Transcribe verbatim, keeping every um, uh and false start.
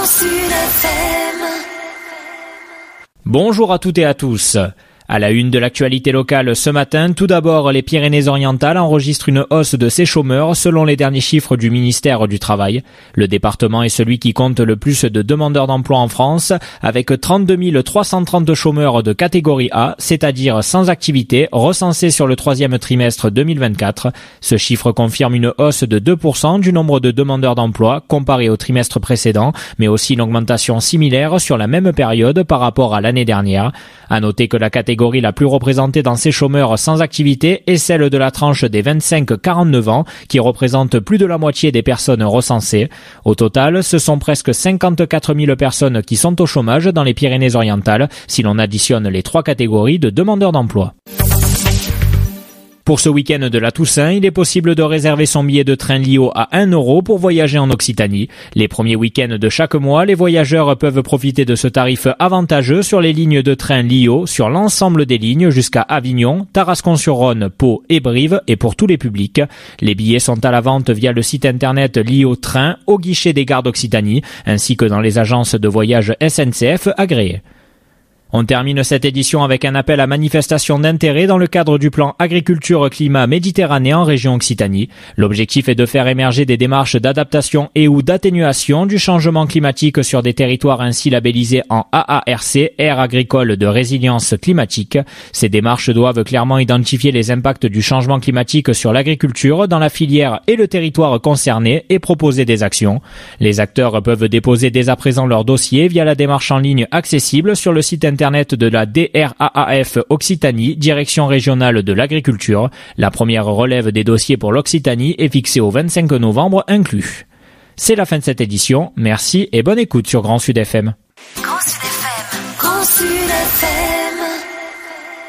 Sud F M. Bonjour à toutes et à tous. À la une de l'actualité locale ce matin, tout d'abord, les Pyrénées-Orientales enregistrent une hausse de ses chômeurs selon les derniers chiffres du ministère du Travail. Le département est celui qui compte le plus de demandeurs d'emploi en France, avec trente-deux mille trois cent trente chômeurs de catégorie A, c'est-à-dire sans activité, recensés sur le troisième trimestre deux mille vingt-quatre. Ce chiffre confirme une hausse de deux pour cent du nombre de demandeurs d'emploi comparé au trimestre précédent, mais aussi une augmentation similaire sur la même période par rapport à l'année dernière. À noter que la catégorie la plus représentée dans ces chômeurs sans activité est celle de la tranche des vingt-cinq à quarante-neuf ans, qui représente plus de la moitié des personnes recensées. Au total, ce sont presque cinquante-quatre mille personnes qui sont au chômage dans les Pyrénées-Orientales, si l'on additionne les trois catégories de demandeurs d'emploi. Pour ce week-end de la Toussaint, il est possible de réserver son billet de train L I O à un euro pour voyager en Occitanie. Les premiers week-ends de chaque mois, les voyageurs peuvent profiter de ce tarif avantageux sur les lignes de train L I O sur l'ensemble des lignes jusqu'à Avignon, Tarascon-sur-Rhône, Pau et Brive et pour tous les publics. Les billets sont à la vente via le site internet L I O Train au guichet des gares d'Occitanie ainsi que dans les agences de voyage S N C F agréées. On termine cette édition avec un appel à manifestation d'intérêt dans le cadre du plan agriculture-climat Méditerranée en région Occitanie. L'objectif est de faire émerger des démarches d'adaptation et ou d'atténuation du changement climatique sur des territoires ainsi labellisés en A A R C, aire agricole de résilience climatique. Ces démarches doivent clairement identifier les impacts du changement climatique sur l'agriculture dans la filière et le territoire concerné et proposer des actions. Les acteurs peuvent déposer dès à présent leur dossier via la démarche en ligne accessible sur le site internet Internet de la D R A A F Occitanie, Direction régionale de l'agriculture. La première relève des dossiers pour l'Occitanie est fixée au vingt-cinq novembre inclus. C'est la fin de cette édition. Merci et bonne écoute sur Grand Sud F M. Grand Sud F M. Grand Sud F M.